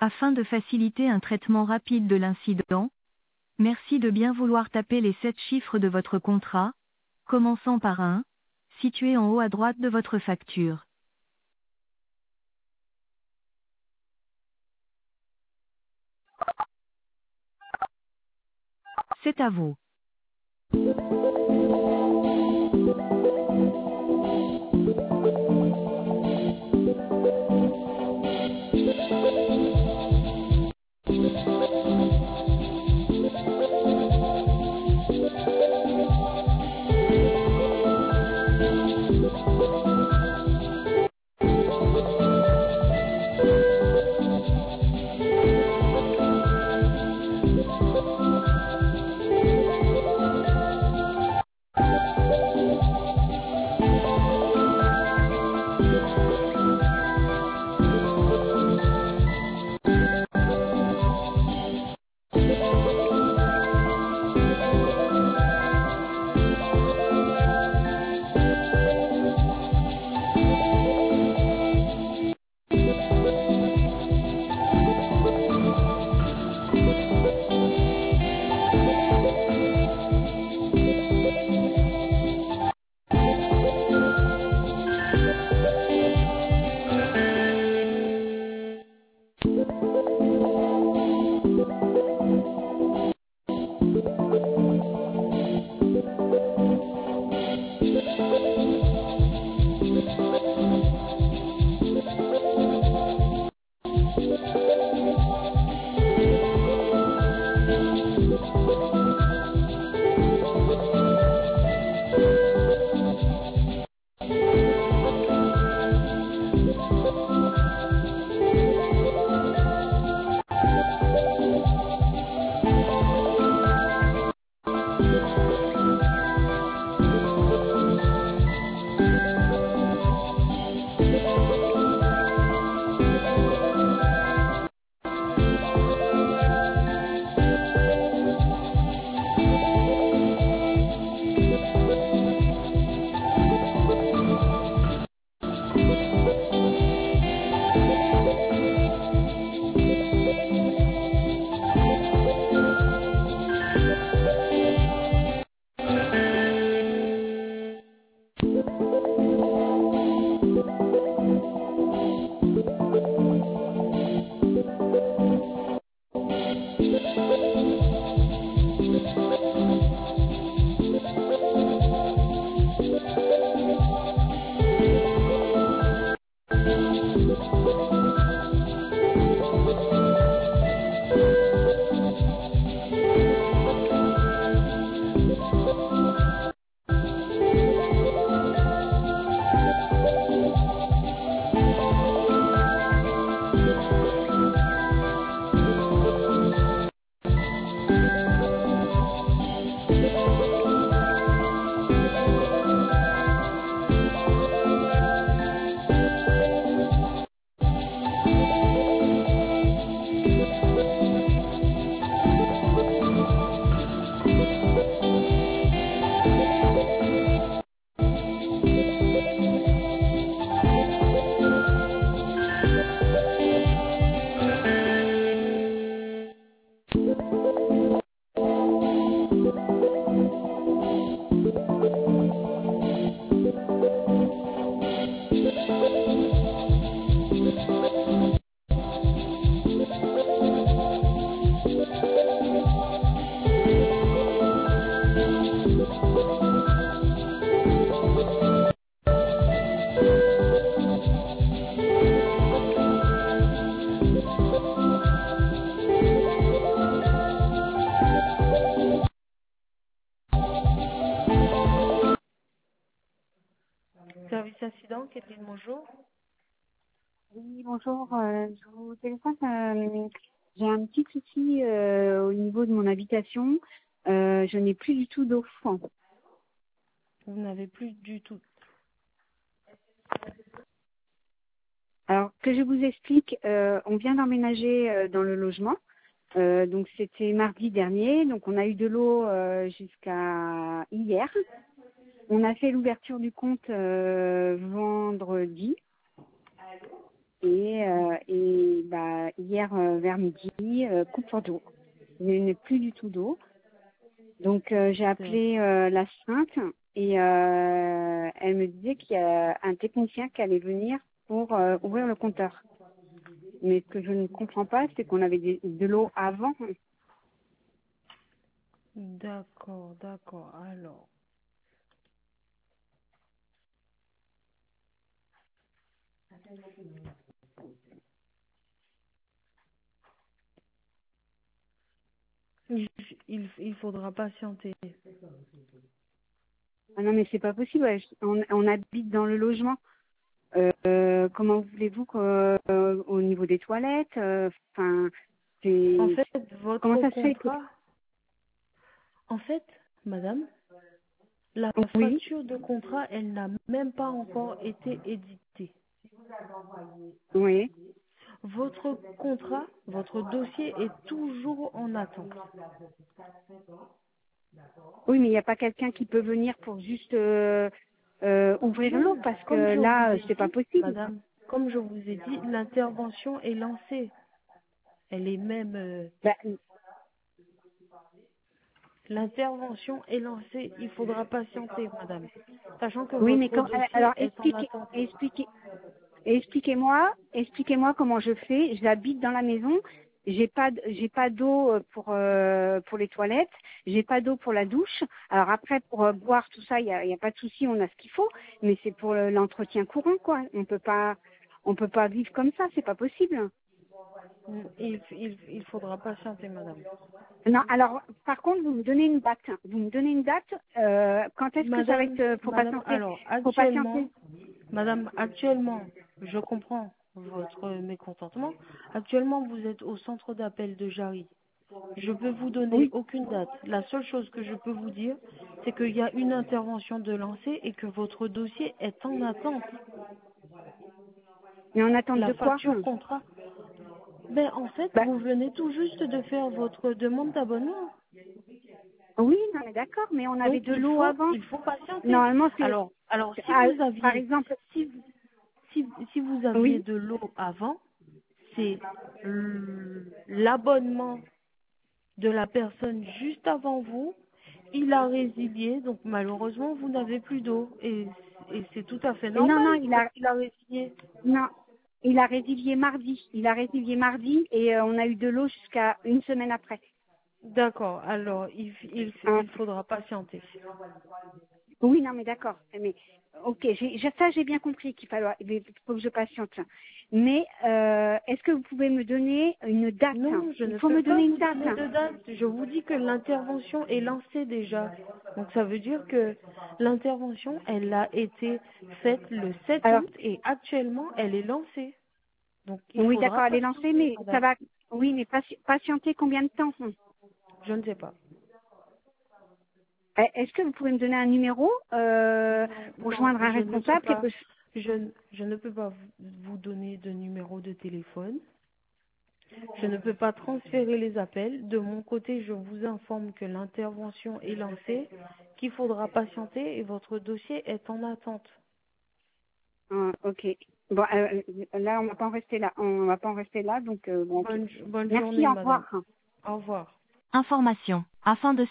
Afin de faciliter un traitement rapide de l'incident, merci de bien vouloir taper les 7 chiffres de votre contrat, commençant par 1, situé en haut à droite de votre facture. C'est à vous. Service incident, Catherine, bonjour. Oui, bonjour. Je vous téléphone. J'ai un petit souci au niveau de mon habitation. Je n'ai plus du tout d'eau. Vous n'avez plus du tout. Alors, que je vous explique, on vient d'emménager dans le logement. Donc, c'était mardi dernier. Donc, on a eu de l'eau jusqu'à hier. On a fait l'ouverture du compte vendredi. hier vers midi, coupure d'eau. Il n'y a plus du tout d'eau. Donc j'ai appelé l'astreinte et elle me disait qu'il y a un technicien qui allait venir pour ouvrir le compteur. Mais ce que je ne comprends pas, c'est qu'on avait de l'eau avant. D'accord, d'accord. Alors, il faudra patienter. Ah non, mais c'est pas possible. Ouais. On habite dans le logement. Comment voulez-vous qu'au niveau des toilettes, c'est En fait, comment votre ça se fait que... contrat, en fait, madame, la Oui, facture de contrat, elle n'a même pas encore été éditée. oui. Votre contrat, votre dossier est toujours en attente. Oui, mais il n'y a pas quelqu'un qui peut venir pour juste ouvrir l'eau Non, parce que comme je vous là, ai c'est pas dit, possible. madame, comme je vous ai dit, l'intervention est lancée. Elle est même, Bah, l'intervention est lancée. Il faudra patienter, madame. Sachant que oui, mais votre dossier alors est en attente. expliquez-moi comment je fais. J'habite dans la maison. J'ai pas d'eau pour les toilettes. J'ai pas d'eau pour la douche. Alors après, pour boire tout ça, il y a pas de souci. On a ce qu'il faut. Mais c'est pour l'entretien courant, quoi. On peut pas vivre comme ça. C'est pas possible. Il faudra patienter, madame. Non, alors par contre, vous me donnez une date. Vous me donnez une date. Quand est-ce que ça va Madame, être pour madame, patienter? alors Pour patienter. actuellement, je comprends votre mécontentement. Actuellement, vous êtes au centre d'appel de Jarry. Je peux vous donner Oui, aucune date. La seule chose que je peux vous dire, c'est qu'il y a une intervention de lancer et que votre dossier est en attente. mais en attente La de quoi? facture contrat. Ben, en fait, Bah, vous venez tout juste de faire votre demande d'abonnement. oui, non, mais d'accord, mais on avait Donc, de l'eau avant. il faut patienter. Normalement, Alors, si ah, vous par aviez, exemple, si, si vous aviez oui. de l'eau avant, c'est l'abonnement de la personne juste avant vous. Il a résilié, donc malheureusement, vous n'avez plus d'eau. Et c'est tout à fait Et non, normal non, parce qu'il a résilié. non, il a résilié mardi. Il a résilié mardi et on a eu de l'eau jusqu'à une semaine après. D'accord, alors Hein. il faudra patienter. Oui, non, mais d'accord. Mais ok, ça j'ai bien compris il faut que je patiente. Mais est-ce que vous pouvez me donner une date? Non, je Il ne faut peux me pas donner une vous date. donner de date. Je vous dis que l'intervention est lancée déjà. Donc ça veut dire que l'intervention, elle a été faite le 7 Alors, août et actuellement, elle est lancée. Donc il oui, faudra d'accord, elle est lancée, patienter, mais ça madame. va. Oui, mais patienter combien de temps? Je ne sais pas. Est-ce que vous pouvez me donner un numéro pour Non, joindre un je ne peux responsable, pas. quelque chose? Je ne peux pas vous donner de numéro de téléphone. Je ne peux pas transférer les appels. De mon côté, je vous informe que l'intervention est lancée, qu'il faudra patienter et votre dossier est en attente. Ok. Bon, là, on va pas en rester là. On va pas en rester là, donc bon, ok. Bonne Merci, journée, au madame. revoir. Au revoir. Information. Afin de